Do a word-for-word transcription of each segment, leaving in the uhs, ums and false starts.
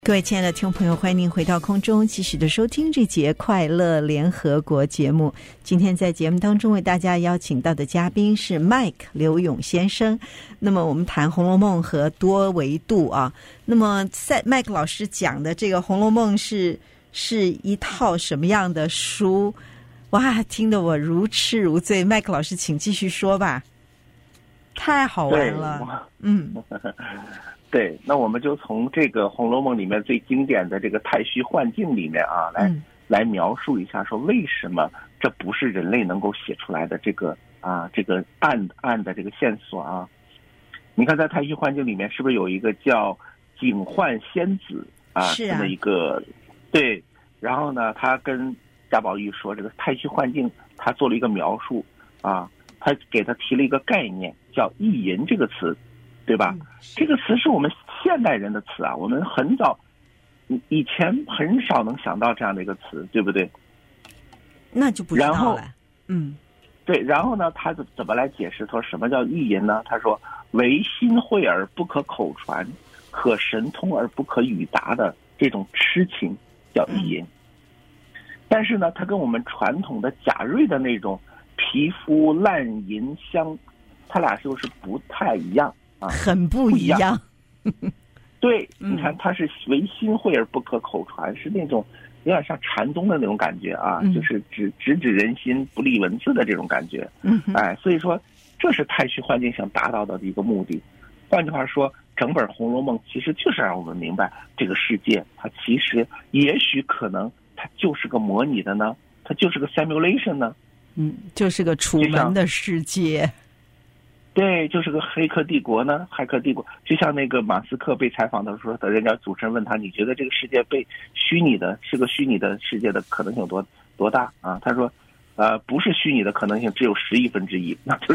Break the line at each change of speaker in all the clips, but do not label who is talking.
各位亲爱的听众朋友，欢迎您回到空中继续的收听这节快乐联合国节目。今天在节目当中为大家邀请到的嘉宾是 Mike 刘勇先生。那么我们谈《红楼梦》和多维度啊。那么在 Mike 老师讲的这个《红楼梦》是是一套什么样的书？哇，听得我如痴如醉。Mike 老师，请继续说吧。太好玩了，嗯。
对，那我们就从这个《红楼梦》里面最经典的这个太虚幻境里面啊，来、嗯、来描述一下，说为什么这不是人类能够写出来的这个啊这个暗暗的这个线索啊？你看在太虚幻境里面，是不是有一个叫警幻仙子啊
是啊
这么一个对？然后呢，他跟贾宝玉说，这个太虚幻境，他做了一个描述啊，他给他提了一个概念，叫意淫这个词。对吧、嗯？这个词是我们现代人的词啊，我们很早以前很少能想到这样的一个词，对不对？
那就不知道了。嗯，
对。然后呢，他怎么来解释？他说什么叫意淫呢？他说唯心会而不可口传，可神通而不可语达的这种痴情叫意淫。嗯、但是呢，它跟我们传统的贾瑞的那种皮肤烂银香，他俩就是不太一样。啊，
很不一样。
对，你看，它是唯心会而不可口传，是那种有点像禅宗的那种感觉啊，嗯、就是直直指人心，不立文字的这种感觉。
嗯，
哎，所以说这是太虚幻境想达到的一个目的。换句话说，整本《红楼梦》其实就是让我们明白，这个世界它其实也许可能它就是个模拟的呢，它就是个 simulation 呢。
嗯，就是个楚门的世界。
对，就是个黑客帝国呢，骇客帝国，就像那个马斯克被采访的时候，人家主持人问他，你觉得这个世界被虚拟的是个虚拟的世界的可能性有多多大啊？他说，呃，不是虚拟的可能性只有十亿分之一，那就是。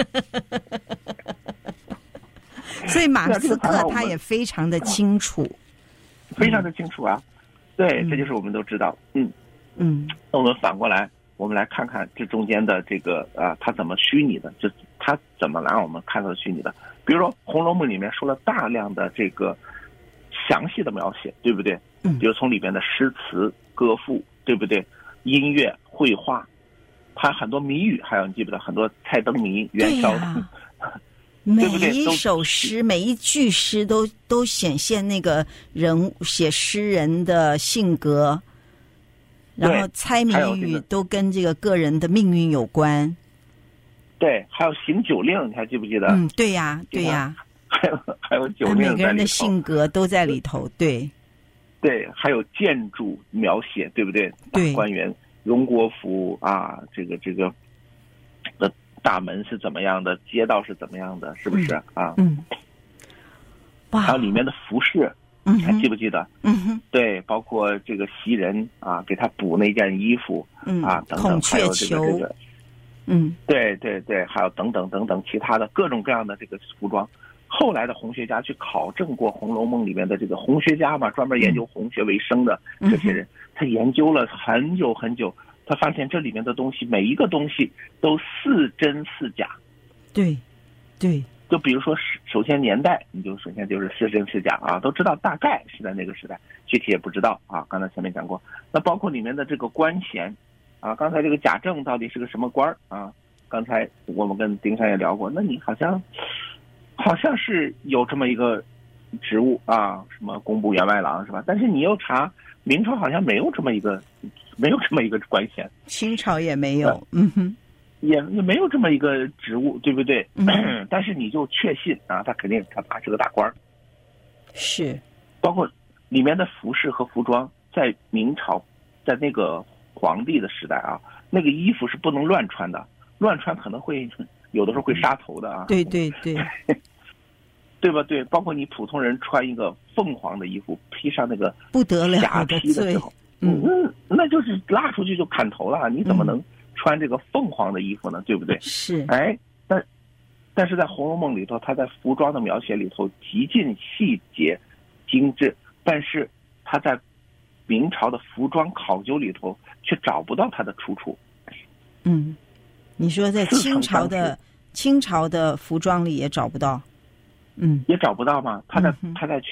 所以马斯克他也非常的清楚，
非常的清楚啊。对，这就是我们都知道，嗯
嗯。
那我们反过来，我们来看看这中间的这个啊，它怎么虚拟的，就。他怎么让我们看到虚拟的？比如说《红楼梦》里面说了大量的这个详细的描写，对不对？
嗯。
比如从里面的诗词歌赋，对不对？音乐、绘画，它很多谜语，还有你记不记得很多猜灯谜、元宵，
每一首诗、每一句诗都都显现那个人写诗人的性格，然后猜谜语都跟这个个人的命运有关。
对，还有行酒令，你还记不记得？
嗯，对呀，对呀。
还有还有酒令在里头，
每个人的性格都在里头，对。
对，还有建筑描写，对不对？
对。
官员荣国府啊，这个这个的大门是怎么样的，街道是怎么样的，是不是、
嗯、
啊？
嗯。哇。
还有里面的服饰，
嗯，
还记不记得？
嗯哼。
对，包括这个袭人啊，给他补那件衣服，
嗯
啊，等等，
孔雀裘。
还有这个这个。
嗯，
对对对，还有等等等等其他的各种各样的这个服装。后来的红学家去考证过《红楼梦》里面的这个红学家嘛，专门研究红学为生的这些人，嗯、他研究了很久很久，他发现这里面的东西每一个东西都似真似假。
对，对。
就比如说，首先年代，你就首先就是似真似假啊，都知道大概是在那个时代，具体也不知道啊。刚才前面讲过，那包括里面的这个官衔。啊，刚才这个贾政到底是个什么官儿啊？刚才我们跟丁山也聊过，那你好像好像是有这么一个职务啊，什么工部员外郎是吧？但是你又查明朝好像没有这么一个没有这么一个官衔，
清朝也没有，嗯哼，
也也没有这么一个职务，对不对？
嗯、
但是你就确信啊，他肯定他他是个大官儿，
是，
包括里面的服饰和服装，在明朝，在那个。皇帝的时代啊，那个衣服是不能乱穿的，乱穿可能会有的时候会杀头的啊。
对对对，
对吧？对，包括你普通人穿一个凤凰的衣服，披上那个
不得了
霞帔的时候，嗯，那就是拉出去就砍头了。你怎么能穿这个凤凰的衣服呢？对不对？
是。
哎，但但是在《红楼梦》里头，它在服装的描写里头极尽细节、精致，但是它在明朝的服装考究里头却找不到它的出处。
嗯，你说在清朝的清朝的服装里也找不到，嗯，
也找不到吗？他在、嗯、他在去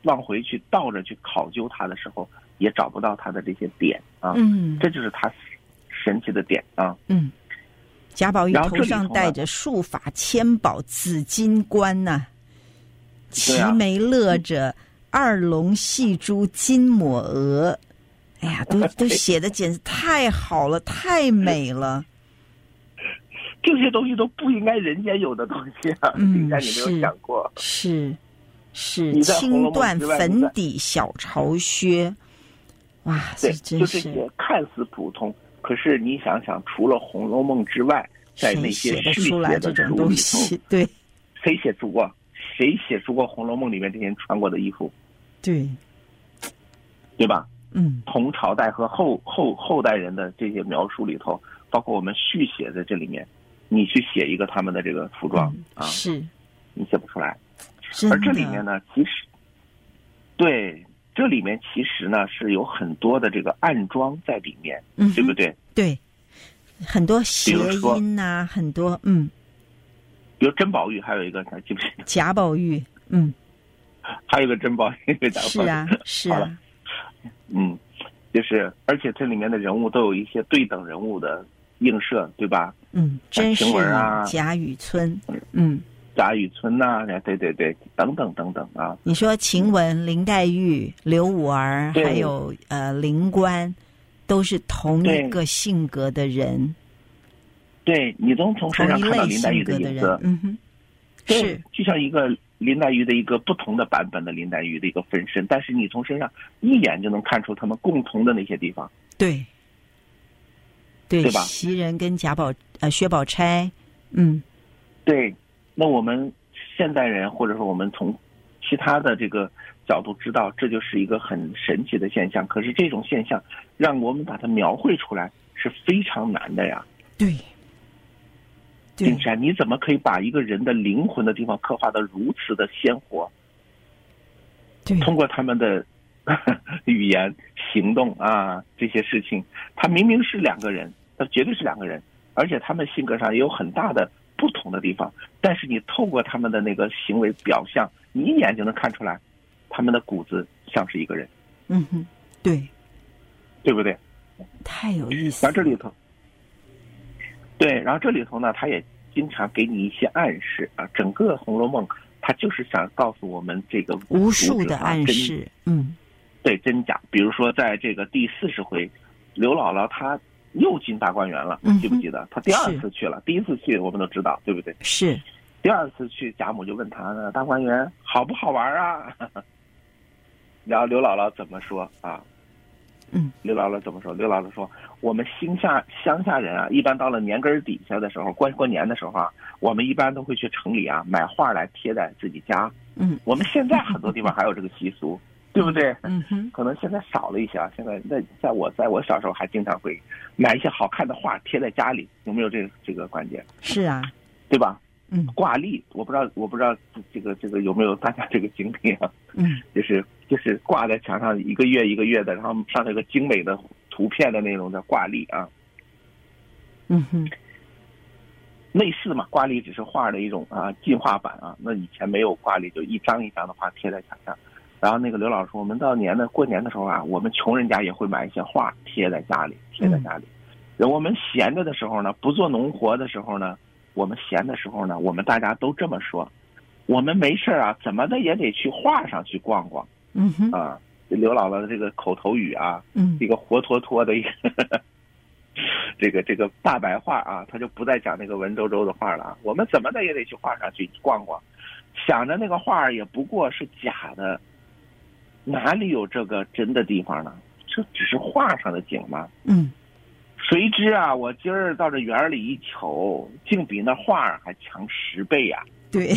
往回去倒着去考究它的时候，也找不到它的这些点啊。
嗯，
这就是它神奇的点啊。
嗯，贾宝玉头上戴着束发千宝紫金冠呐、啊，齐眉勒着二龙戏珠金抹额。哎呀，都都写的简直太好了，太美了。
这些东西都不应该人间有的东西啊！应该、嗯、你没有想过？
是是，青缎粉底小朝靴，哇，
对，
这
就这些看似普通，可是你想想，除了《红楼梦》之外，在那些续写的书里头，
对，
谁写出过？谁写出过《红楼梦》里面这些人穿过的衣服？
对，
对吧？
嗯，
同朝代和后后后代人的这些描述里头，包括我们续写的这里面，你去写一个他们的这个服装、嗯、啊，
是，
你写不出来。而这里面呢，其实，对，这里面其实呢是有很多的这个暗装在里面，
嗯，
对不对？
对，很多谐音呐、啊，很多嗯，
比如甄宝玉，还有一个还记不记得？
贾宝玉，嗯，
还有一个甄宝玉，
是啊，是啊。
嗯，就是而且这里面的人物都有一些对等人物的映射，对吧？
嗯，甄士隐、
啊、
贾雨村，嗯，
贾雨村呐、啊，对对对，等等等等啊。
你说晴雯、林黛玉、刘五儿，还有呃灵官，都是同一个性格的人。
对，你都从身上看到林黛玉的影子，
嗯哼，是
就像一个。林黛玉的一个不同的版本的林黛玉的一个分身，但是你从身上一眼就能看出他们共同的那些地方。
对，对，
对吧？
袭人跟贾宝呃薛宝钗，嗯，
对。那我们现代人或者说我们从其他的这个角度知道，这就是一个很神奇的现象。可是这种现象让我们把它描绘出来是非常难的呀。
对。
金山，你怎么可以把一个人的灵魂的地方刻画得如此的鲜活？
对，
通过他们的语言、行动啊，这些事情，他明明是两个人，他绝对是两个人，而且他们性格上也有很大的不同的地方。但是你透过他们的那个行为表象，你一眼就能看出来，他们的骨子像是一个人。
嗯哼，对，
对不对？
太有意思了。
然后这里头。对，然后这里头呢，他也经常给你一些暗示啊。整个《红楼梦》，他就是想告诉我们这个
无数的暗示，嗯，
对真假。比如说，在这个第四十回，刘姥姥她又进大观园了，
嗯、
记不记得？她第二次去了，第一次去我们都知道，对不对？
是。
第二次去，贾母就问他呢：“大观园好不好玩啊？”然后刘姥姥怎么说啊？
嗯，
刘姥姥怎么说？刘姥姥说：“我们乡下乡下人啊，一般到了年根底下的时候，过过年的时候啊，我们一般都会去城里啊买画来贴在自己家。
嗯，
我们现在很多地方还有这个习俗，对不对？
嗯哼，
可能现在少了一些啊。现在在在我在我小时候还经常会买一些好看的画贴在家里，有没有这个这个观点？
是啊，
对吧？
嗯，
挂历，我不知道我不知道这个这个有没有大家这个经历啊？
嗯，
就是就是挂在墙上一个月一个月的，然后上这个精美的图片的那种叫挂历啊。
嗯哼，
类似嘛，挂历只是画的一种啊进化版啊。那以前没有挂历，就一张一张的画贴在墙上。然后那个刘老师说，我们到年的过年的时候啊，我们穷人家也会买一些画贴在家里，贴在家里。嗯、我们闲着的时候呢，不做农活的时候呢。我们闲的时候呢，我们大家都这么说，我们没事啊，怎么的也得去画上去逛逛。
嗯哼，
啊，刘姥姥的这个口头语啊，
嗯，
一个活脱脱的一个这个这个大白话啊，他就不再讲那个文绉绉的话了啊。我们怎么的也得去画上去逛逛，想着那个画也不过是假的，哪里有这个真的地方呢？这只是画上的景吗？
嗯。
谁知啊，我今儿到这园里一瞅，竟比那画还强十倍呀、啊！
对，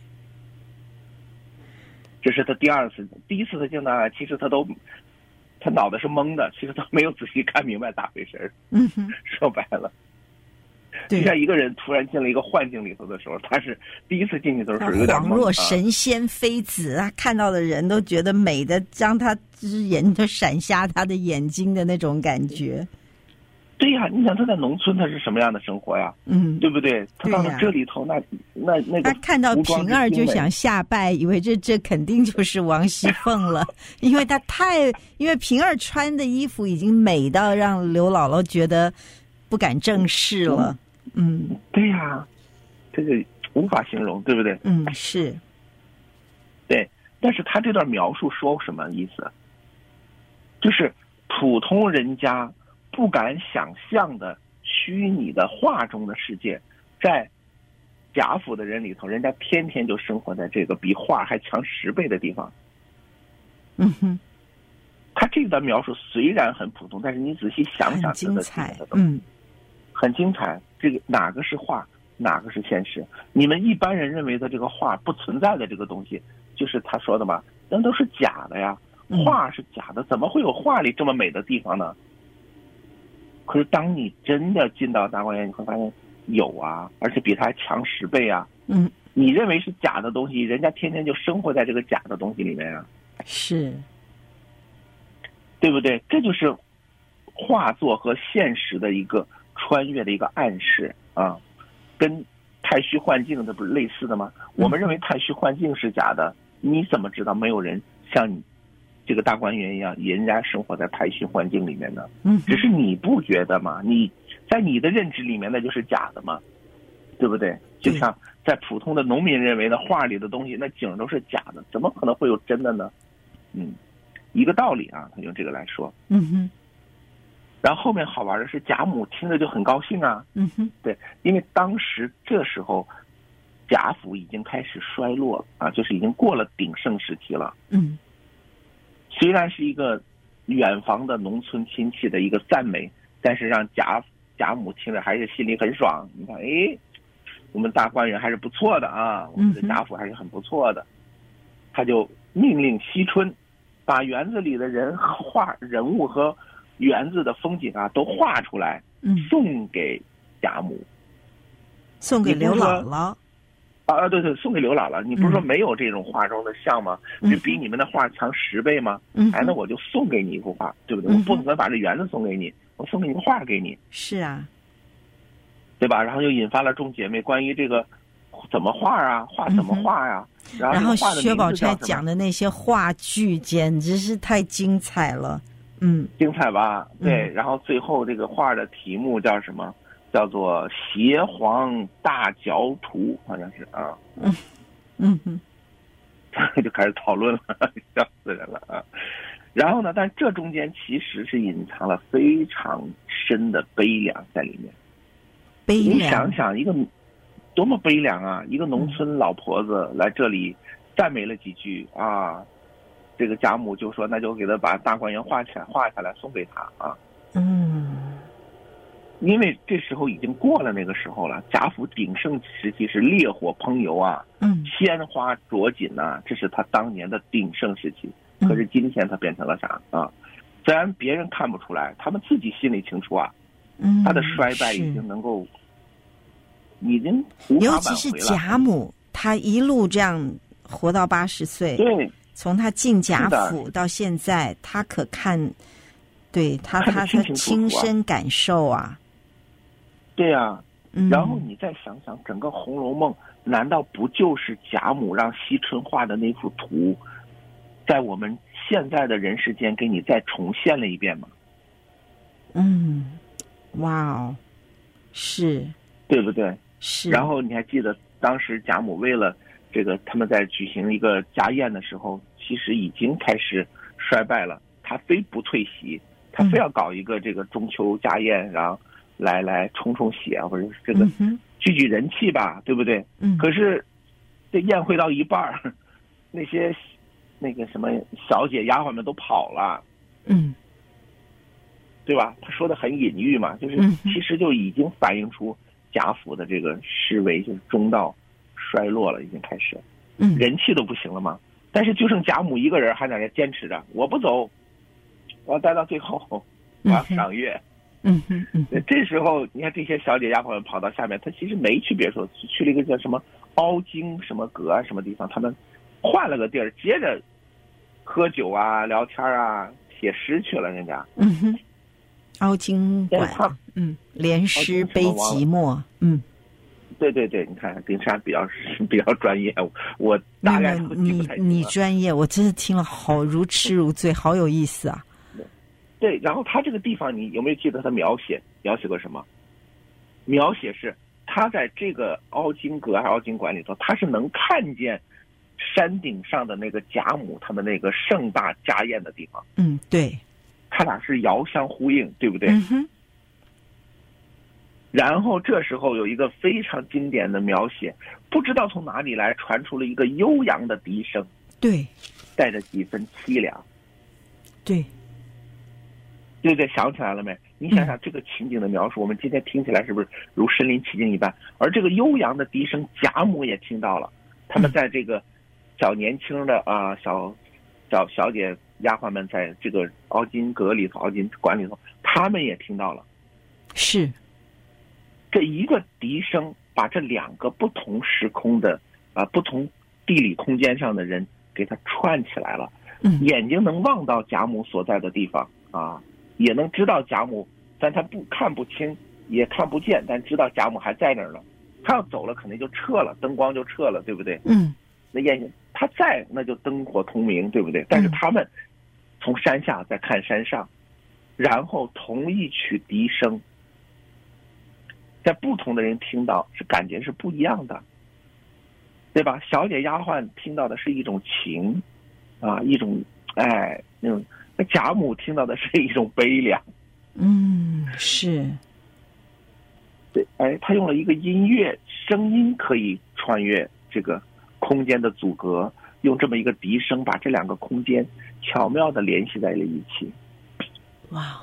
这是他第二次，第一次他进来，其实他都，他脑袋是懵的，其实他没有仔细看明白咋回事。
嗯哼，
说白了，就像一个人突然进了一个幻境里头的时候，他是第一次进去的时候是有点
恍若神仙妃子啊，看到的人都觉得美的，让他只眼就闪瞎他的眼睛的那种感觉。
对呀，你想他在农村他是什么样的生活呀？嗯，对不对？他到了这里头，那那那个，
他看到平儿就想下拜，以为这这肯定就是王熙凤了，因为他太因为平儿穿的衣服已经美到让刘姥姥觉得不敢正视了。嗯，
嗯对呀，这个无法形容，对不对？
嗯，是。
对，但是他这段描述说什么意思？就是普通人家不敢想象的虚拟的画中的世界，在贾府的人里头，人家天天就生活在这个比画还强十倍的地方。
嗯哼，
他这段描述虽然很普通，但是你仔细想想，
很精彩，嗯，
很精彩。这个哪个是画，哪个是现实？你们一般人认为的这个画不存在的这个东西，就是他说的嘛，那都是假的呀。画是假的，怎么会有画里这么美的地方呢？可是当你真的进到大观园，你会发现有啊，而且比它还强十倍啊。
嗯，
你认为是假的东西，人家天天就生活在这个假的东西里面啊。
是，
对不对？这就是画作和现实的一个穿越的一个暗示啊，跟太虚幻境的不是类似的吗？我们认为太虚幻境是假的，你怎么知道没有人像你这个大观园一样，人家生活在太虚幻境里面呢？
嗯，
只是你不觉得吗？你在你的认知里面那就是假的嘛，对不对？就像在普通的农民认为的画里的东西，那景都是假的，怎么可能会有真的呢？嗯，一个道理啊，他用这个来说。
嗯哼。
然后后面好玩的是，贾母听着就很高兴啊。
嗯哼。
对，因为当时这时候贾府已经开始衰落了啊，就是已经过了鼎盛时期了。
嗯。
虽然是一个远房的农村亲戚的一个赞美，但是让贾贾母听着还是心里很爽。你看，哎，我们大观园还是不错的啊，我们的贾府还是很不错的。他就命令惜春把园子里的人画人物和园子的风景啊都画出来，
嗯，
送给贾母，
送给刘姥姥。
啊，对对，送给刘姥姥。你不是说没有这种画中的像吗？嗯、就比你们的画强十倍吗？嗯，哎，那我就送给你一幅画，对不对？嗯、我不可能把这园子送给你，我送给你个画给你。
是啊，
对吧？然后又引发了众姐妹关于这个怎么画啊，画怎么画呀、啊
嗯？然后薛宝钗讲的那些话剧简直是太精彩了，嗯，
精彩吧？对。嗯、然后最后这个画的题目叫什么？叫做邪皇大脚图，好像是啊。
嗯嗯嗯，
就开始讨论了，笑死人了啊！然后呢，但这中间其实是隐藏了非常深的悲凉在里面。
悲凉，
你想想，一个多么悲凉啊！一个农村老婆子来这里赞美了几句啊，这个贾母就说：“那就给他把大观园画起来，画下来送给他啊。”
嗯。
因为这时候已经过了那个时候了，贾府鼎盛时期是烈火烹油啊，
嗯，
鲜花着锦呐、啊，这是他当年的鼎盛时期。可是今天他变成了啥啊？虽然别人看不出来，他们自己心里清楚啊。
嗯，
他的衰败已经能够，已经无法挽回了。
尤其是贾母，他一路这样活到八十岁，
对，
从他进贾府到现在，他可看，对他他他亲身感受啊。
对呀、啊，然后你再想想，整个《红楼梦》难道不就是贾母让惜春画的那幅图，在我们现在的人世间给你再重现了一遍吗？
嗯，哇哦，是，
对不对？
是。
然后你还记得当时贾母为了这个，他们在举行一个家宴的时候，其实已经开始衰败了。他非不退席，他非要搞一个这个中秋家宴，然后。来来冲冲血，或者是这个聚聚人气吧，
嗯、
对不对？
嗯。
可是这宴会到一半，那些那个什么小姐丫鬟们都跑了，
嗯，
对吧？他说的很隐喻嘛，就是其实就已经反映出贾府的这个势微就是中道衰落了，已经开始，
嗯，
人气都不行了嘛。但是就剩贾母一个人还在那坚持着，我不走，我要待到最后，我要赏月。
嗯嗯嗯，
这时候你看这些小姐丫鬟们跑到下面，她其实没去别墅，去了一个叫什么凹晶什么阁啊什么地方，他们换了个地儿，接着喝酒啊、聊天啊、写诗去了。人家，
嗯哼， 凹晶馆，嗯，连诗悲寂寞，嗯。
对对对，你看丁珊比较比较专业，我大概都记不太清了。
你你专业，我真的听了好如痴如醉，好有意思啊。
对，然后他这个地方，你有没有记得他描写描写过什么？描写是他在这个凹晶阁还是凹晶馆里头，他是能看见山顶上的那个贾母他们那个盛大家宴的地方。
嗯，对，
他俩是遥相呼应，对不对？
嗯哼。
然后这时候有一个非常经典的描写，不知道从哪里来传出了一个悠扬的笛声，
对，
带着几分凄凉，
对，
对不对？想起来了没？你想想这个情景的描述，我们今天听起来是不是如身临其境一般？而这个悠扬的笛声，贾母也听到了，他们在这个小年轻的啊小小小姐丫鬟们在这个凹晶阁里头、凹晶馆里头，他们也听到了，
是。
这一个笛声把这两个不同时空的啊、呃、不同地理空间上的人给他串起来了。
嗯，
眼睛能望到贾母所在的地方啊，也能知道贾母，但他不看不清，也看不见，但知道贾母还在那儿呢。他要走了，肯定就撤了，灯光就撤了，对不对？
嗯，
那眼睛他在，那就灯火通明，对不对？但是他们从山下再看山上，然后同一曲笛声。在不同的人听到是感觉是不一样的，对吧？小姐丫鬟听到的是一种情，啊，一种哎那种，那贾母听到的是一种悲凉。
嗯，是。
对，哎，他用了一个音乐声音可以穿越这个空间的阻隔，用这么一个笛声把这两个空间巧妙的联系在了一起。
哇，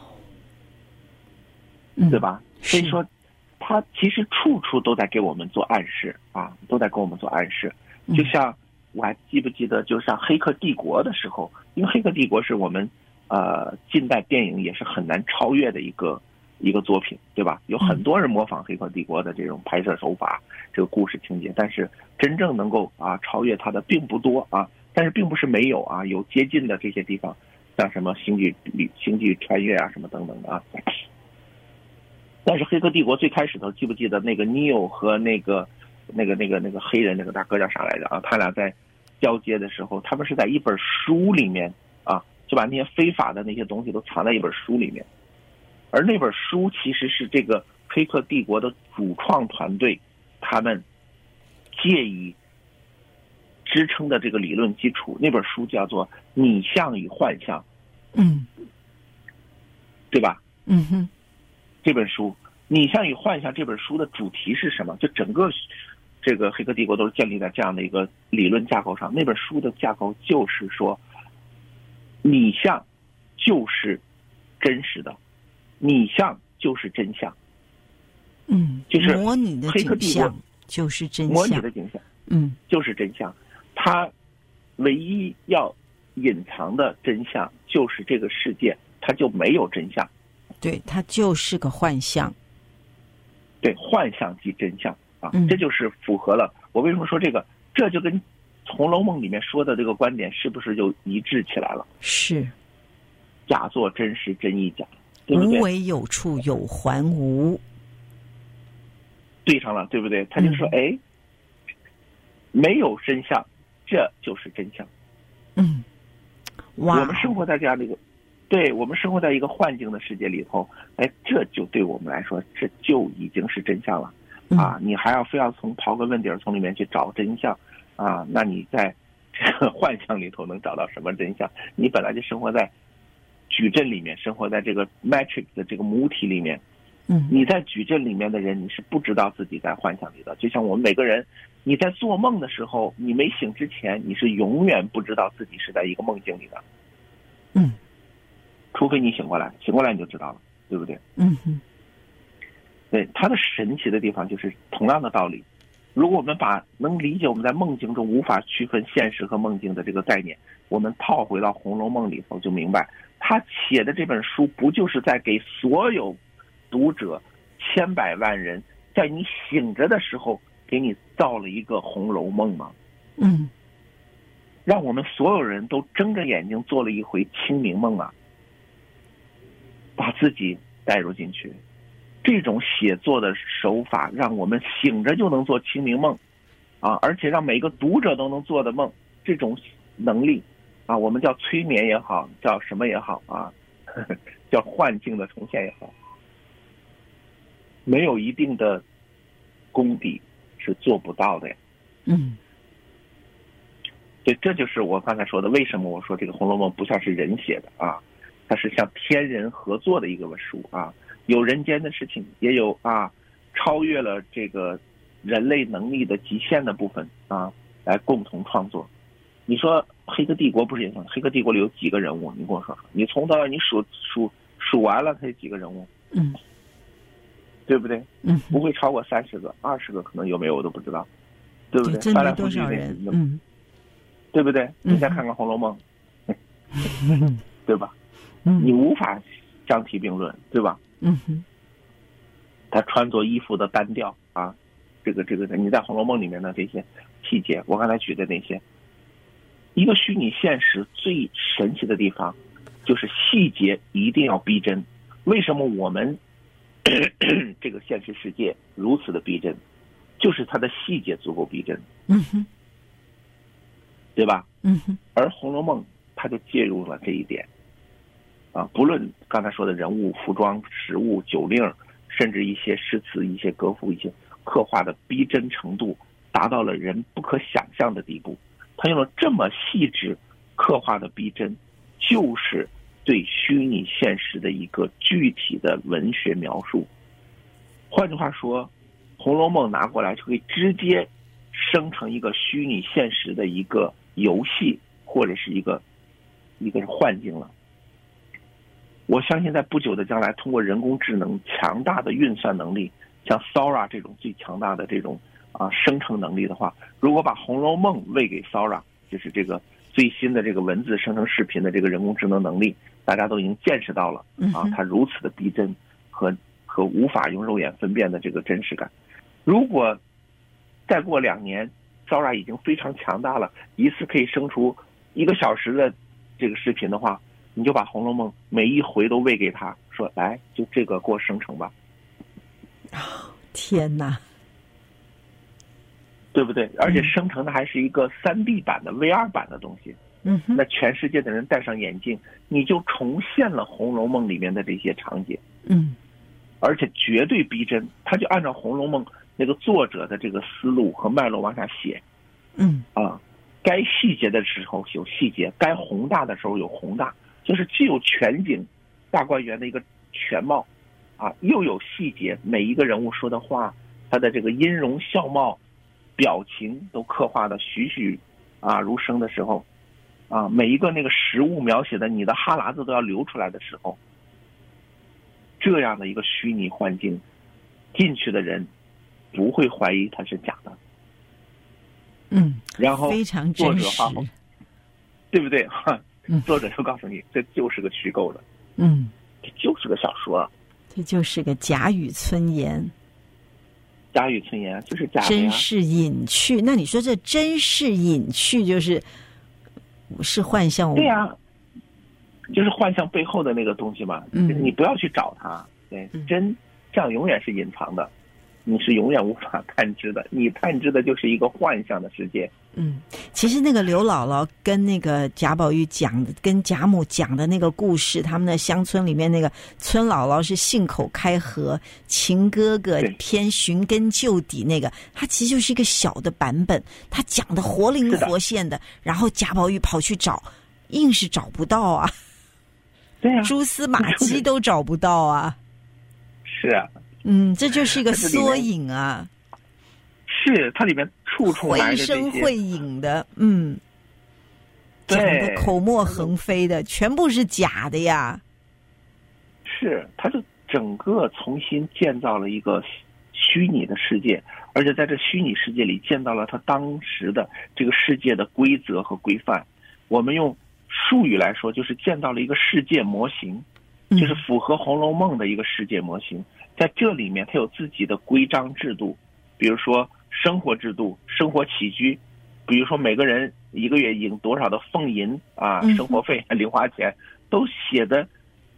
对吧？所以说。他其实处处都在给我们做暗示啊，都在给我们做暗示。就像我还记不记得，就像《黑客帝国》的时候，因为《黑客帝国》是我们呃近代电影也是很难超越的一个一个作品，对吧？有很多人模仿《黑客帝国》的这种拍摄手法、这个故事情节，但是真正能够啊超越它的并不多啊。但是并不是没有啊，有接近的这些地方，像什么星际旅、星际穿越啊，什么等等的啊。但是《黑客帝国》最开始的记不记得那个 Neo 和那个那个那个那个黑人那个大哥叫啥来着啊？他俩在交接的时候，他们是在一本书里面啊，就把那些非法的那些东西都藏在一本书里面。而那本书其实是这个《黑客帝国》的主创团队他们借以支撑的这个理论基础。那本书叫做《拟像与幻象》，
嗯，
对吧？
嗯哼。
这本书《拟像与幻象》这本书的主题是什么？就整个这个黑客帝国都是建立在这样的一个理论架构上。那本书的架构就是说，拟像就是真实的，拟像就是真相。
嗯，
就是
模拟的景象就是真相，
模拟的景象，
嗯，
就是真相。它唯一要隐藏的真相就是这个世界，它就没有真相。
对，它就是个幻象。
对，幻象即真相啊、
嗯，
这就是符合了我为什么说这个，这就跟《红楼梦》里面说的这个观点是不是就一致起来了？
是，
假作真实，真亦假，对不对？
无为有处有还无，
对上了，对不对？他就说，
嗯、
哎，没有真相，这就是真相。
嗯，哇，
我们生活在这样的一个。对，我们生活在一个幻境的世界里头，哎，这就对我们来说，这就已经是真相了啊！你还要非要从刨根问底儿从里面去找真相啊？那你在这个幻象里头能找到什么真相？你本来就生活在矩阵里面，生活在这个 matrix 的这个母体里面，
嗯，
你在矩阵里面的人，你是不知道自己在幻象里的。就像我们每个人，你在做梦的时候，你没醒之前，你是永远不知道自己是在一个梦境里的，
嗯。
除非你醒过来，醒过来你就知道了，对不对？
嗯哼。
对，它的神奇的地方就是同样的道理。如果我们把能理解我们在梦境中无法区分现实和梦境的这个概念，我们套回到《红楼梦》里头，就明白他写的这本书不就是在给所有读者千百万人，在你醒着的时候给你造了一个《红楼梦》吗？
嗯，
让我们所有人都睁着眼睛做了一回清明梦啊！把自己带入进去。这种写作的手法让我们醒着就能做清明梦啊，而且让每个读者都能做的梦，这种能力啊，我们叫催眠也好，叫什么也好啊，呵呵叫幻境的重现也好，没有一定的功底是做不到的呀。
嗯，
所以这就是我刚才说的，为什么我说这个《红楼梦》不像是人写的啊，它是像天人合作的一个书啊，有人间的事情，也有啊超越了这个人类能力的极限的部分啊，来共同创作。你说《黑客帝国》不是也算？《黑客帝国》里有几个人物？你跟我说说，你从头你数数数完了，它有几个人物？
嗯，
对不对？
嗯，
不会超过三十个、二十个，可能有没有我都不知道，对不对？
真没多少人，嗯，
对不对？你再看看《红楼梦》，嗯，对吧？
嗯，
你无法相提并论，对吧？
嗯哼，
他穿着衣服的单调啊，这个这个，你在《红楼梦》里面的这些细节，我刚才举的那些，一个虚拟现实最神奇的地方，就是细节一定要逼真。为什么我们咳咳这个现实世界如此的逼真？就是它的细节足够逼真，
嗯哼，
对吧？
嗯哼，
而《红楼梦》它就介入了这一点。啊，不论刚才说的人物、服装、食物、酒令，甚至一些诗词、一些歌赋、一些刻画的逼真程度，达到了人不可想象的地步。他用了这么细致刻画的逼真，就是对虚拟现实的一个具体的文学描述。换句话说，《红楼梦》拿过来就可以直接生成一个虚拟现实的一个游戏，或者是一个一个幻境了。我相信在不久的将来，通过人工智能强大的运算能力，像 Sora 这种最强大的这种啊生成能力的话，如果把《红楼梦》喂给 Sora， 就是这个最新的这个文字生成视频的这个人工智能能力，大家都已经见识到了啊，它如此的逼真和和无法用肉眼分辨的这个真实感。如果再过两年 Sora 已经非常强大了，一次可以生出一个小时的这个视频的话，你就把《红楼梦》每一回都喂给他，说来就这个给我生成吧。
哦，天哪，
对不对？而且生成的还是一个 三 D 版的 V R 版的东西。
嗯哼，
那全世界的人戴上眼镜，你就重现了《红楼梦》里面的这些场景。
嗯，
而且绝对逼真，他就按照《红楼梦》那个作者的这个思路和脉络往下写。
嗯
啊，该细节的时候有细节，该宏大的时候有宏大。就是既有全景大观园的一个全貌啊，又有细节，每一个人物说的话，他的这个音容笑貌表情都刻画的栩栩啊如生的时候啊，每一个那个实物描写的你的哈喇子都要流出来的时候，这样的一个虚拟环境进去的人不会怀疑它是假的。
嗯，
然后
非常
作
真实，
者画风对不对？哈，作者就告诉你，这就是个虚构的，
嗯，
这就是个小说，
这就是个假语村言，
假语村言就是假的呀，
真是隐去。那你说这真是隐去，就是是幻象？
对呀、啊，就是幻象背后的那个东西嘛。
嗯，
就是你不要去找它，对，真相永远是隐藏的，你是永远无法探知的，你探知的就是一个幻象的世界。
嗯，其实那个刘姥姥跟那个贾宝玉讲的，跟贾母讲的那个故事，他们的乡村里面那个村姥姥是信口开河，秦哥哥偏寻根究底，那个他其实就是一个小的版本，他讲的活灵活现的，然后贾宝玉跑去找，硬是找不到啊，
对啊，
蛛丝马迹都找不到啊，
是啊，
嗯，这就是一个缩影啊。
是，它里面处处来
绘声绘影的，嗯，讲的口沫横飞的，全部是假的呀。
是，他就整个重新建造了一个虚拟的世界，而且在这虚拟世界里建造了他当时的这个世界的规则和规范。我们用术语来说，就是建造了一个世界模型，就是符合《红楼梦》的一个世界模型。在这里面，它有自己的规章制度，比如说生活制度、生活起居，比如说每个人一个月领多少的俸银啊、生活费、零花钱，都写的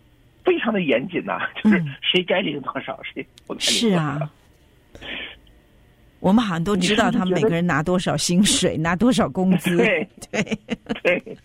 非常的严谨呐、啊，就是谁该领多少，嗯、谁不该领多少。
是啊，我们好像都知道他们每个人拿多少薪水，拿多少工资。
对
对
对，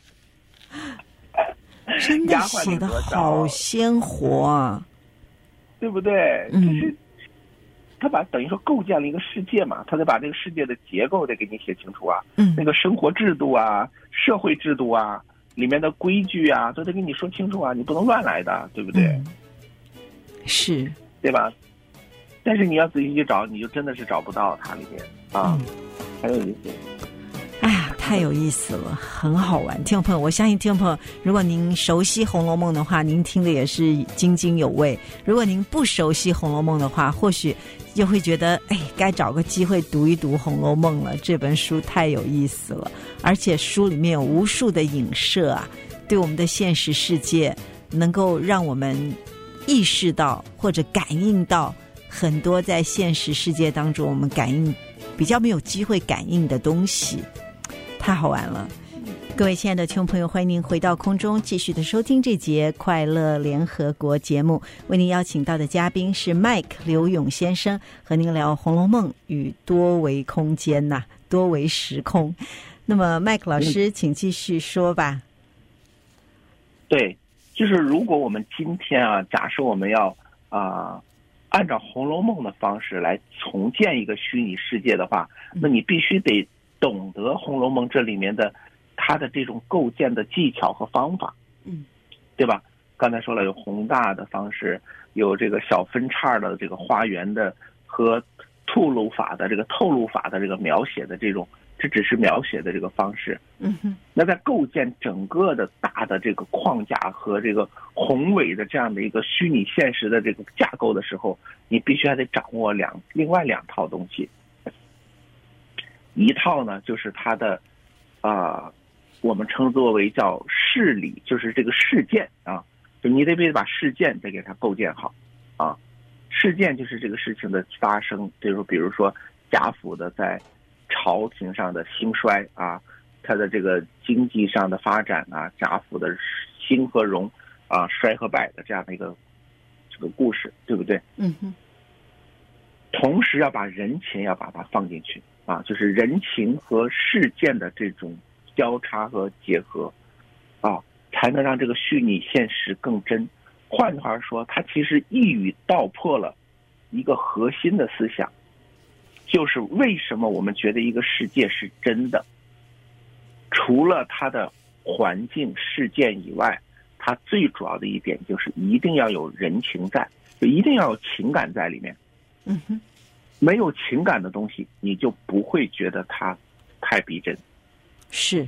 真的写得好鲜活啊，
对不对？
嗯，
就是他把等于说构建了一个世界嘛，他得把这个世界的结构得给你写清楚啊，
嗯，
那个生活制度啊、社会制度啊、里面的规矩啊，都得给你说清楚啊，你不能乱来的，对不对？
嗯、是，
对吧？但是你要仔细去找，你就真的是找不到它里面啊，嗯、很有意思。
哎呀，太有意思了，很好玩。听众朋友，我相信听众朋友，如果您熟悉《红楼梦》的话，您听的也是津津有味；如果您不熟悉《红楼梦》的话，或许就会觉得，哎，该找个机会读一读《红楼梦》了。这本书太有意思了，而且书里面有无数的影射啊，对我们的现实世界能够让我们意识到或者感应到很多在现实世界当中我们感应比较没有机会感应的东西。太好玩了，各位亲爱的听众朋友，欢迎您回到空中继续的收听这节快乐联合国节目。为您邀请到的嘉宾是 Mike 刘勇先生，和您聊《红楼梦》与多维空间呐、啊，多维时空。那么 Mike 老师、嗯、请继续说吧。
对，就是如果我们今天啊，假设我们要啊、呃、按照《红楼梦》的方式来重建一个虚拟世界的话，那你必须得懂得《红楼梦》这里面的它的这种构建的技巧和方法，
嗯，
对吧？刚才说了有宏大的方式，有这个小分叉的这个花园的和透露法的这个透露法的这个描写的这种，这只是描写的这个方式。
嗯哼，
那在构建整个的大的这个框架和这个宏伟的这样的一个虚拟现实的这个架构的时候，你必须还得掌握两另外两套东西。一套呢，就是它的啊、呃，我们称作为叫事理，就是这个事件啊，就你得得把事件得给它构建好啊。事件就是这个事情的发生，比如比如说贾府的在朝廷上的兴衰啊，它的这个经济上的发展啊，贾府的兴和荣啊，衰和败的这样的一个这个故事，对不对？
嗯哼。
同时要把人情要把它放进去。啊，就是人情和事件的这种交叉和结合，啊，才能让这个虚拟现实更真。换句话说，它其实一语道破了一个核心的思想，就是为什么我们觉得一个世界是真的，除了它的环境事件以外，它最主要的一点就是一定要有人情在，就一定要有情感在里面。
嗯哼。
没有情感的东西，你就不会觉得它太逼真，
是，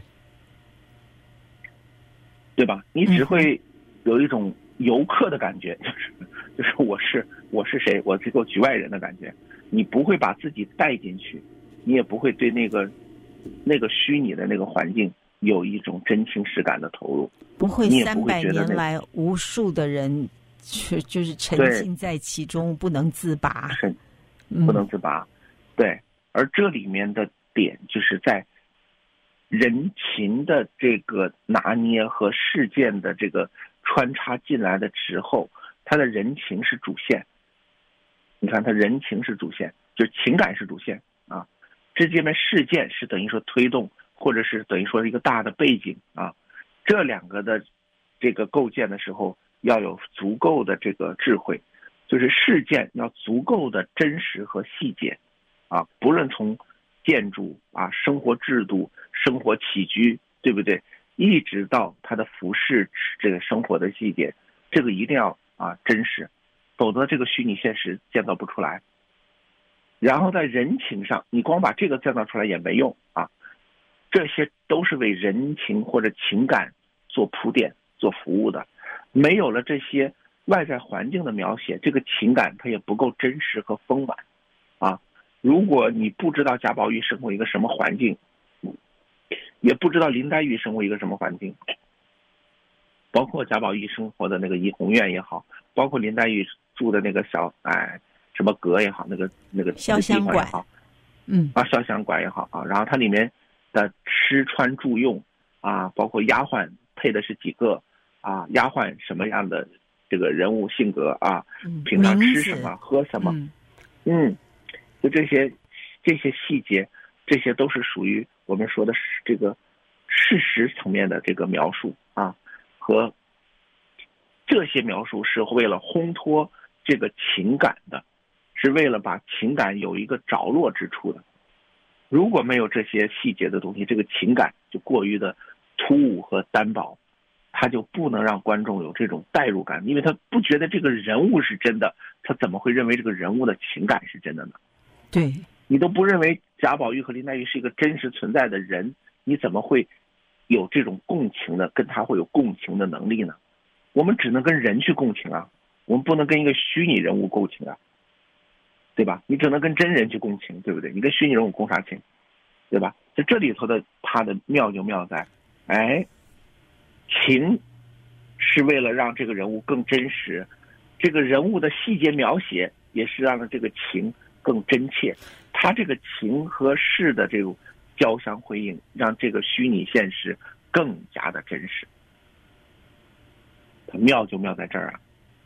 对吧？你只会有一种游客的感觉，就是就是我是我是谁，我这个局外人的感觉。你不会把自己带进去，你也不会对那个那个虚拟的那个环境有一种真情实感的投入。
不会三百年来无数的人就就是沉浸在其中不能自拔。
不能自拔，对，而这里面的点就是在人情的这个拿捏和事件的这个穿插进来的时候，它的人情是主线。你看，它人情是主线，就是情感是主线啊。这这边事件是等于说推动，或者是等于说一个大的背景啊。这两个的这个构建的时候，要有足够的这个智慧。就是事件要足够的真实和细节，啊，不论从建筑啊、生活制度、生活起居，对不对？一直到它的服饰这个生活的细节，这个一定要啊真实，否则这个虚拟现实建造不出来。然后在人情上，你光把这个建造出来也没用啊，这些都是为人情或者情感做铺垫、做服务的，没有了这些。外在环境的描写，这个情感它也不够真实和丰满啊！如果你不知道贾宝玉生活一个什么环境，也不知道林黛玉生活一个什么环境，包括贾宝玉生活的那个怡红院也好，包括林黛玉住的那个小哎什么阁也好，那个那个
潇湘馆也好，嗯
啊潇湘馆也好啊，然后它里面的吃穿住用啊，包括丫鬟配的是几个啊，丫鬟什么样的这个人物性格啊，平常吃什么喝什么，嗯，就这些这些细节，这些都是属于我们说的这个事实层面的这个描述啊，和这些描述是为了烘托这个情感的，是为了把情感有一个着落之处的。如果没有这些细节的东西，这个情感就过于的突兀和单薄，他就不能让观众有这种代入感，因为他不觉得这个人物是真的，他怎么会认为这个人物的情感是真的呢？
对，
你都不认为贾宝玉和林黛玉是一个真实存在的人，你怎么会有这种共情的，跟他会有共情的能力呢？我们只能跟人去共情啊，我们不能跟一个虚拟人物共情啊，对吧？你只能跟真人去共情，对不对？你跟虚拟人物共啥情，对吧？在这里头的他的妙就妙在，哎，情是为了让这个人物更真实，这个人物的细节描写也是让这个情更真切，他这个情和事的这种交相辉映，让这个虚拟现实更加的真实。它妙就妙在这儿啊！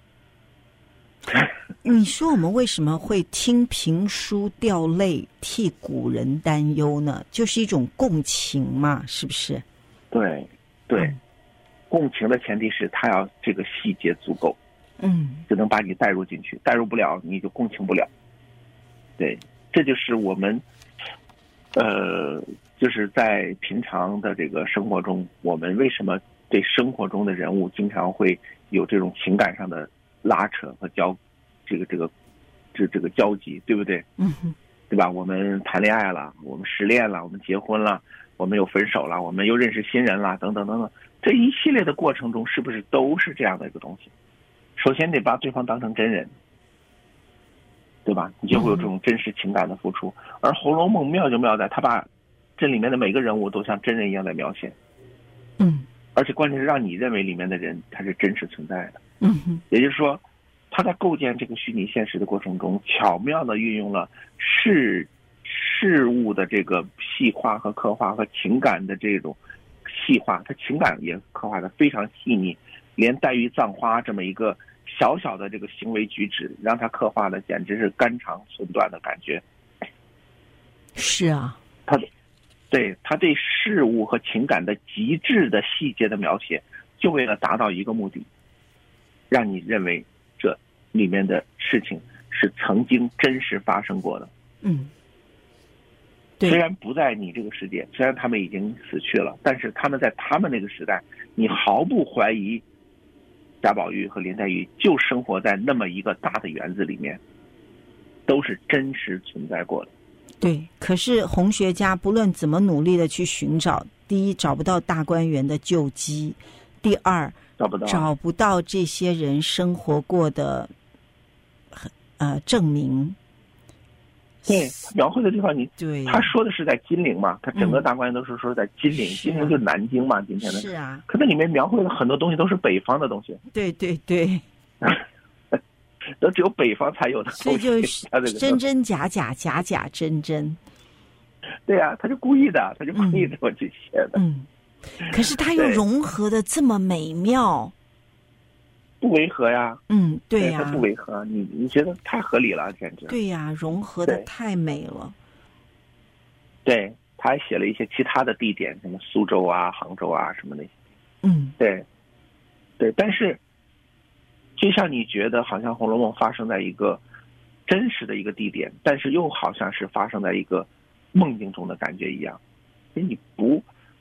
你说我们为什么会听评书掉泪，替古人担忧呢？就是一种共情嘛，是不是？
对对、嗯，共情的前提是他要这个细节足够，
嗯，
就能把你带入进去，带入不了你就共情不了。对，这就是我们，呃，就是在平常的这个生活中，我们为什么对生活中的人物经常会有这种情感上的拉扯和交，这个这个这这个交集，对不对？
嗯哼，
对吧？我们谈恋爱了，我们失恋了，我们结婚了，我们又分手了，我们又认识新人了，等等等等，这一系列的过程中，是不是都是这样的一个东西？首先得把对方当成真人，对吧？你就会有这种真实情感的付出。嗯、而《红楼梦》妙就妙在，他把这里面的每个人物都像真人一样在描写，
嗯，
而且关键是让你认为里面的人他是真实存在的，
嗯哼，
也就是说，他在构建这个虚拟现实的过程中，巧妙地运用了事事物的这个细化和刻画和情感的这种细化，他情感也刻画的非常细腻，连黛玉葬花这么一个小小的这个行为举止，让他刻画的简直是肝肠寸断的感觉。
是啊，
他对他对事物和情感的极致的细节的描写，就为了达到一个目的，让你认为这里面的事情是曾经真实发生过的。
嗯，
虽然不在你这个世界，虽然他们已经死去了，但是他们在他们那个时代，你毫不怀疑贾宝玉和林黛玉就生活在那么一个大的园子里面，都是真实存在过的。
对，可是红学家不论怎么努力的去寻找，第一找不到大观园的旧迹，第二
找不到
找不到这些人生活过的呃证明。
对，描绘的地方你
对，
他说的是在金陵嘛，他整个大观园都是说在金陵，嗯、金陵就是南京嘛，今天的
是啊，
可那里面描绘的很多东西都是北方的东西。
对对对。
都只有北方才有的东西，
所以就是真真假假，假假真真。
对呀、啊，他就故意的，他就故意这么去写的。
嗯，可是他又融合的这么美妙，
不违和呀。
嗯，对呀，
他不违和，你你觉得太合理了，简直。
对呀，融合的太美了。
对，他还写了一些其他的地点，什么苏州啊、杭州啊什么那些。
嗯，
对，对，但是。就像你觉得好像《红楼梦》发生在一个真实的一个地点，但是又好像是发生在一个梦境中的感觉一样，所以你不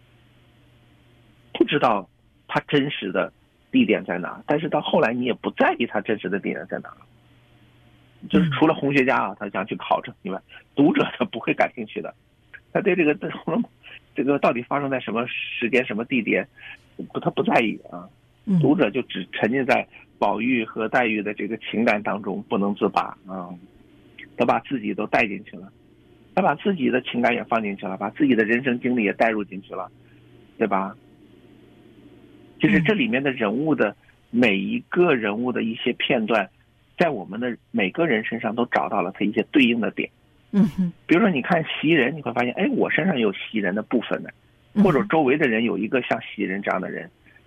不知道它真实的地点在哪，但是到后来你也不在意它真实的地点在哪，就是除了红学家啊，他想去考证以外，读者他不会感兴趣的，他对这个《红楼梦》这个到底发生在什么时间、什么地点，不，他不在意啊。读者就只沉浸在宝玉和黛玉的这个情感当中不能自拔啊，他把自己都带进去了，他把自己的情感也放进去了，把自己的人生经历也带入进去了，对吧？就是这里面的人物的每一个人物的一些片段，在我们的每个人身上都找到了他一些对应的点。
嗯哼，
比如说你看袭人，你会发现，哎，我身上有袭人的部分呢，或者周围的人有一个像袭人这样的人。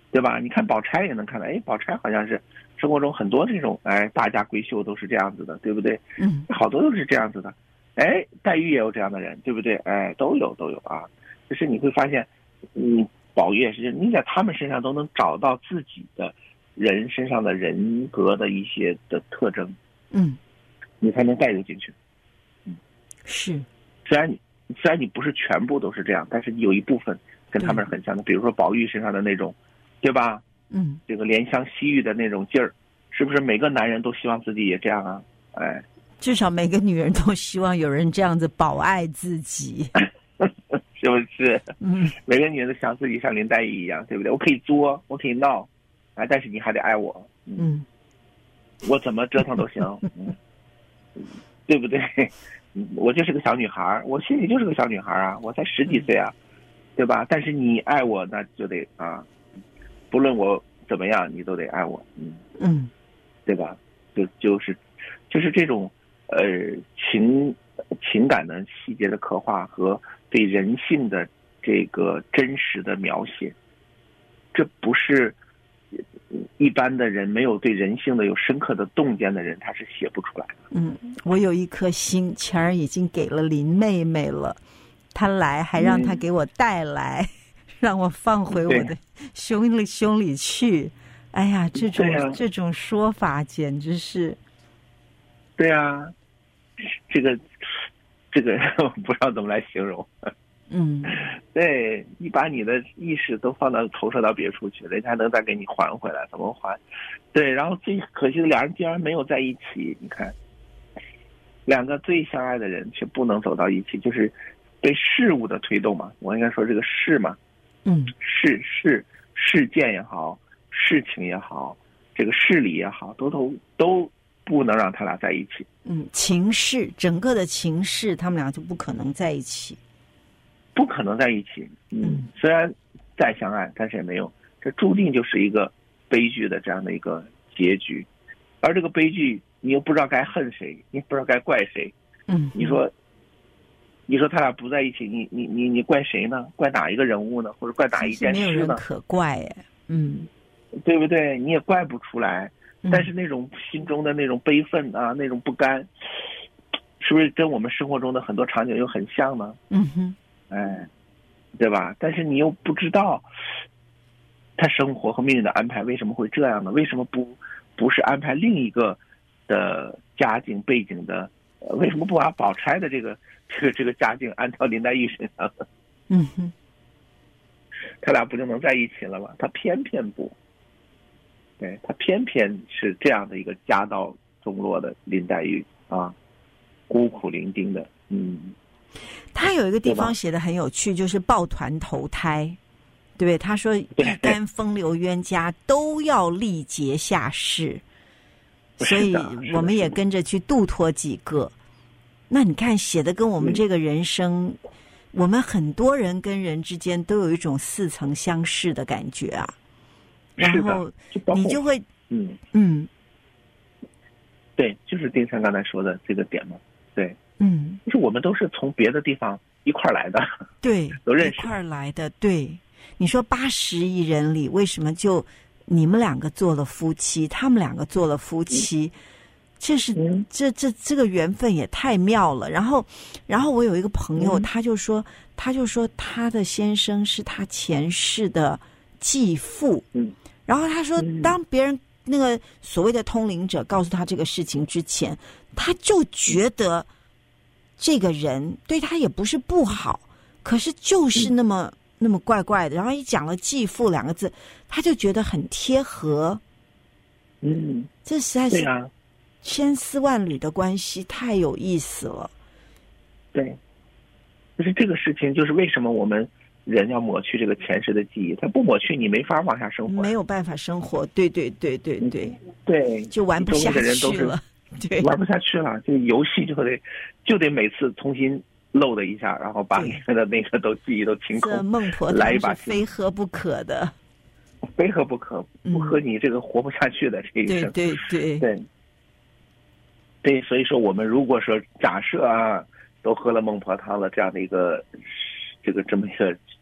对吧？你看宝钗也能看到，哎，宝钗好像是生活中很多这种哎大家闺秀都是这样子的，对不对？
嗯，
好多都是这样子的。哎，黛玉也有这样的人，对不对？哎，都有都有啊。就是你会发现，嗯，宝玉也是，你在他们身上都能找到自己的人身上的人格的一些的特征，
嗯，
你才能带入进去。嗯，
是。
虽然你虽然你不是全部都是这样，但是你有一部分跟他们是很像的，比如说宝玉身上的那种，对吧？
嗯，
这个怜香惜玉的那种劲儿，是不是每个男人都希望自己也这样啊？哎，
至少每个女人都希望有人这样子保爱自己，
是不是？
嗯，
每个女人都想自己像林黛玉一样，对不对？我可以作，我可以闹，哎，但是你还得爱我，嗯，
嗯，
我怎么折腾都行，嗯，对不对？我就是个小女孩，我心里就是个小女孩啊，我才十几岁啊，对吧？但是你爱我，那就得啊，不论我怎么样，你都得爱我，嗯
嗯，
对吧？就就是就是这种呃情情感的细节的刻画和对人性的这个真实的描写，这不是一般的人没有对人性的有深刻的洞见的人，他是写不出来的。
嗯，我有一颗心，钱儿已经给了林妹妹了，她来还让她给我带来，嗯、让我放回我的胸里胸里去。哎呀，这种、啊、这种说法简直是。
对啊，这个这个我不知道怎么来形容。
嗯，
对，你把你的意识都放到投射到别处去，人家能再给你还回来，怎么还？对，然后最可惜的，两人竟然没有在一起。你看，两个最相爱的人却不能走到一起，就是被事物的推动嘛。我应该说这个事嘛，
嗯，
事事事件也好，事情也好，这个事理也好，都都都不能让他俩在一起。
嗯，情势，整个的情势，他们俩就不可能在一起。
不可能在一起，嗯，虽然再相爱，但是也没有，这注定就是一个悲剧的这样的一个结局，而这个悲剧你又不知道该恨谁，你不知道该怪谁，
嗯，
你说，你说他俩不在一起，你你你你怪谁呢？怪哪一个人物呢？或者怪哪一件事呢？
没有人可怪哎，嗯，
对不对？你也怪不出来，但是那种心中的那种悲愤啊，那种不甘，是不是跟我们生活中的很多场景又很像呢？
嗯哼。
哎，对吧？但是你又不知道他生活和命运的安排为什么会这样呢？为什么不不是安排另一个的家境背景的？呃、为什么不把宝钗的这个这个这个家境安到林黛玉身上呢？
嗯哼，
他俩不就能在一起了吗？他偏偏不，对，他偏偏是这样的一个家道中落的林黛玉啊，孤苦伶仃的，嗯。
他有一个地方写的很有趣，就是抱团投胎，对不对？他说一干风流冤家都要历劫下世，所以我们也跟着去度脱几个。那你看写的跟我们这个人生，我们很多人跟人之间都有一种似曾相识的感觉啊。然后你就会，
嗯
嗯，
对，就是丁山刚才说的这个点嘛，对。
嗯，
就是我们都是从别的地方一块儿来的，
对，
都认识
一块儿来的。对，你说八十亿人里，为什么就你们两个做了夫妻，他们两个做了夫妻？嗯、这是、嗯、这这这个缘分也太妙了。然后，然后我有一个朋友，嗯、他就说，他就说他的先生是他前世的继父。嗯，然后他说，当别人那个所谓的通灵者告诉他这个事情之前，他就觉得。这个人对他也不是不好，可是就是那么、嗯、那么怪怪的。然后一讲了继父两个字，他就觉得很贴合。
嗯，
这实在是千丝万缕的关系，太有意思了。
对，就是这个事情，就是为什么我们人要抹去这个前世的记忆？他不抹去，你没法往下生活，
没有办法生活。对对对对对
对，
就玩不下去了。对，
玩不下去了，这个游戏就得就得每次重新漏的一下，然后把你的那个都记忆都清空。
孟婆
来一把
非喝不可的，
非喝不可，不喝你这个活不下去的、嗯、这一生。
对对对
对对，所以说我们如果说假设啊，都喝了孟婆汤了这样的一个这个这么一个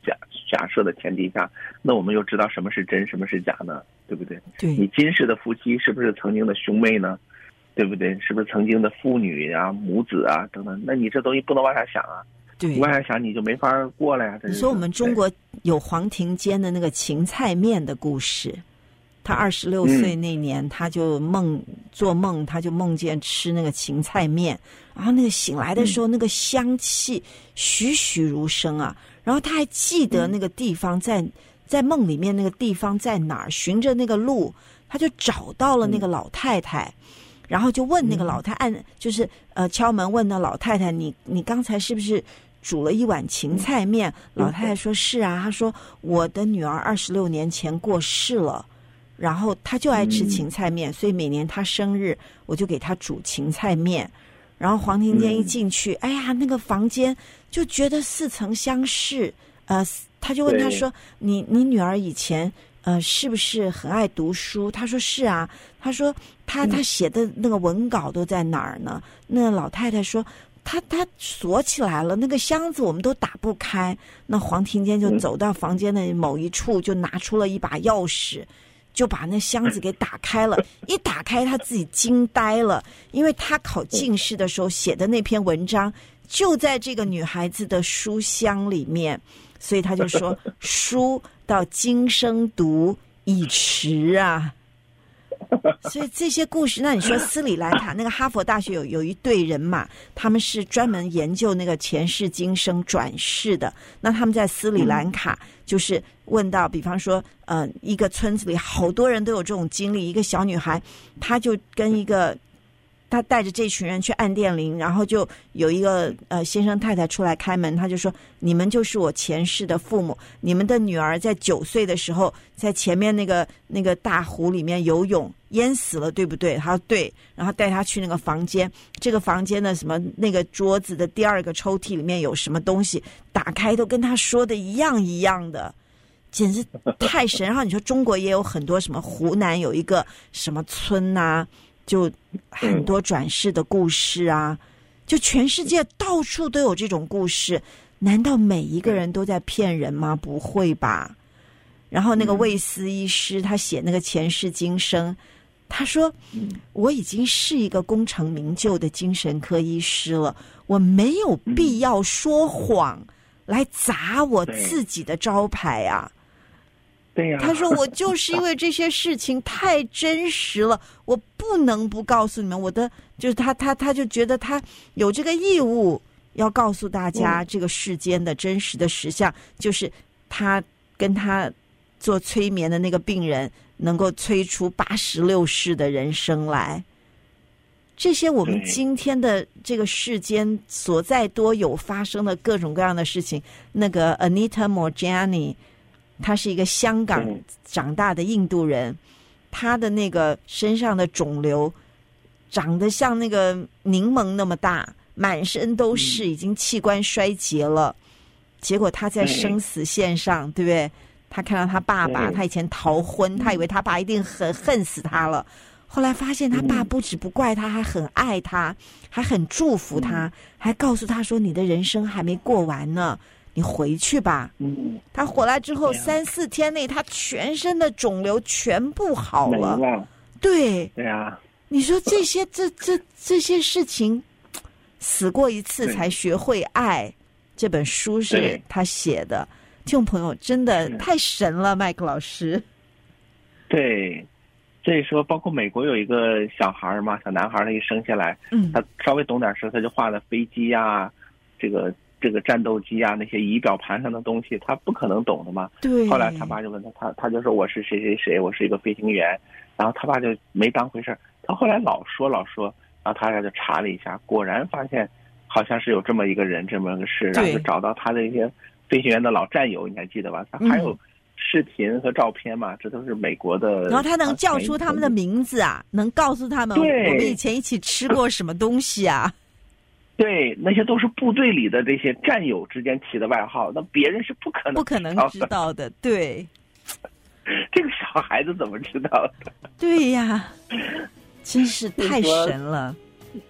假假设的前提下，那我们又知道什么是真，什么是假呢？对不对？
对，
你今世的夫妻是不是曾经的兄妹呢？对不对？是不是曾经的父女啊、母子啊等等？那你这东西不能往下想啊。
对，
你往下想你就没法过了呀。
你说我们中国有黄庭坚的那个芹菜面的故事，他二十六岁那年，嗯、他就梦做梦，他就梦见吃那个芹菜面，然后那个醒来的时候，嗯、那个香气栩栩如生啊。然后他还记得那个地方在、嗯、在梦里面那个地方在哪儿，循着那个路，他就找到了那个老太太。嗯然后就问那个老太太，按就是呃敲门问那老太太，你你刚才是不是煮了一碗芹菜面？老太太说是啊，她说我的女儿二十六年前过世了，然后她就爱吃芹菜面，所以每年她生日我就给她煮芹菜面。然后黄庭坚一进去，哎呀，那个房间就觉得似曾相识，呃，他就问她说，你你女儿以前呃，是不是很爱读书？他说是啊。他说他他写的那个文稿都在哪儿呢？那老太太说他他锁起来了，那个箱子我们都打不开。那黄庭坚就走到房间的某一处，就拿出了一把钥匙，就把那箱子给打开了。一打开，他自己惊呆了，因为他考进士的时候写的那篇文章就在这个女孩子的书箱里面。所以他就说书到今生读已迟啊。所以这些故事，那你说斯里兰卡那个哈佛大学有有一队人马，他们是专门研究那个前世今生转世的。那他们在斯里兰卡就是问到，比方说呃一个村子里好多人都有这种经历，一个小女孩她就跟一个他带着这群人去按电铃，然后就有一个呃先生太太出来开门，他就说你们就是我前世的父母，你们的女儿在九岁的时候在前面那个那个大湖里面游泳淹死了，对不对？他说对，然后带他去那个房间，这个房间的什么那个桌子的第二个抽屉里面有什么东西，打开都跟他说的一样一样的，简直太神。然后你说中国也有很多什么，湖南有一个什么村啊，就很多转世的故事啊，就全世界到处都有这种故事，难道每一个人都在骗人吗？不会吧。然后那个魏斯医师他写那个前世今生，他说我已经是一个功成名就的精神科医师了，我没有必要说谎来砸我自己的招牌啊。
对呀，
他说我就是因为这些事情太真实了，我不能不告诉你们。我的就是他他他就觉得他有这个义务要告诉大家这个世间的真实的实相，就是他跟他做催眠的那个病人能够催出八十六世的人生来。这些我们今天的这个世间所在多有发生的各种各样的事情，那个 Anita Moorjani他是一个香港长大的印度人，他的那个身上的肿瘤长得像那个柠檬那么大，满身都是，已经器官衰竭了。结果他在生死线上，对不对？他看到他爸爸，他以前逃婚，他以为他爸一定很恨死他了，后来发现他爸不止不怪他，还很爱他，还很祝福他，还告诉他说你的人生还没过完呢，你回去吧。嗯，他回来之后三四天内，他全身的肿瘤全部好了。对，
对啊。
你说这些这这这些事情，死过一次才学会爱。这本书是他写的，听众朋友真的太神了，麦克老师。
对，所以说包括美国有一个小孩嘛，小男孩，他一生下来，嗯，他稍微懂点事，他就画了飞机啊，这个。这个战斗机啊，那些仪表盘上的东西，他不可能懂的嘛。
对。
后来他爸就问他，他他就说我是谁谁谁，我是一个飞行员。然后他爸就没当回事。他后来老说老说，然后他俩就查了一下，果然发现好像是有这么一个人，这么个事，然后就找到他的一些飞行员的老战友，你还记得吧？他还有视频和照片嘛，这都是美国的。
然后他能叫出他们的名字啊，能告诉他们我们以前一起吃过什么东西啊。
对，那些都是部队里的这些战友之间起的外号，那别人是不可能
不可能知道的。对，
这个小孩子怎么知道的？
对呀，真是太神了。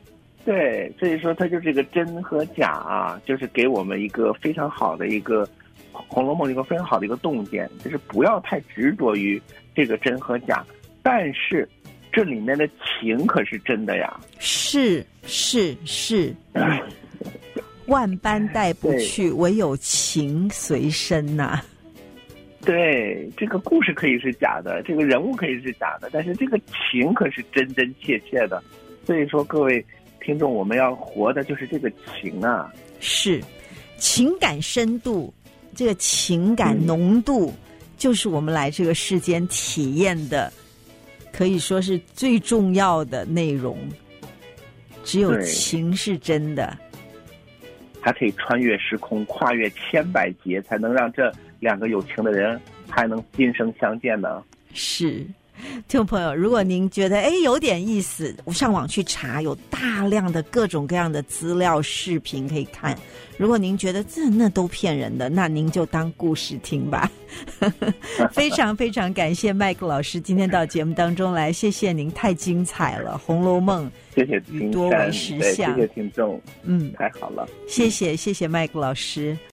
对，所以说他就这个真和假啊，就是给我们一个非常好的一个 《红楼梦》一个非常好的一个洞见，就是不要太执着于这个真和假，但是这里面的情可是真的呀。
是是是，万般带不去，唯有情随身呐、啊。
对，这个故事可以是假的，这个人物可以是假的，但是这个情可是真真切切的。所以说，各位听众，我们要活的就是这个情啊。
是，情感深度，这个情感浓度，嗯、就是我们来这个世间体验的，可以说是最重要的内容。只有情是真的，
还可以穿越时空，跨越千百劫，才能让这两个有情的人还能今生相见呢。
是。听众朋友，如果您觉得哎有点意思，我上网去查，有大量的各种各样的资料视频可以看。如果您觉得这那都骗人的，那您就当故事听吧。非常非常感谢麦克老师今天到节目当中来，谢谢您，太精彩了，《红楼梦》
谢谢听
多为实相，
谢谢听众，
嗯，
太好了，
谢谢谢谢麦克老师。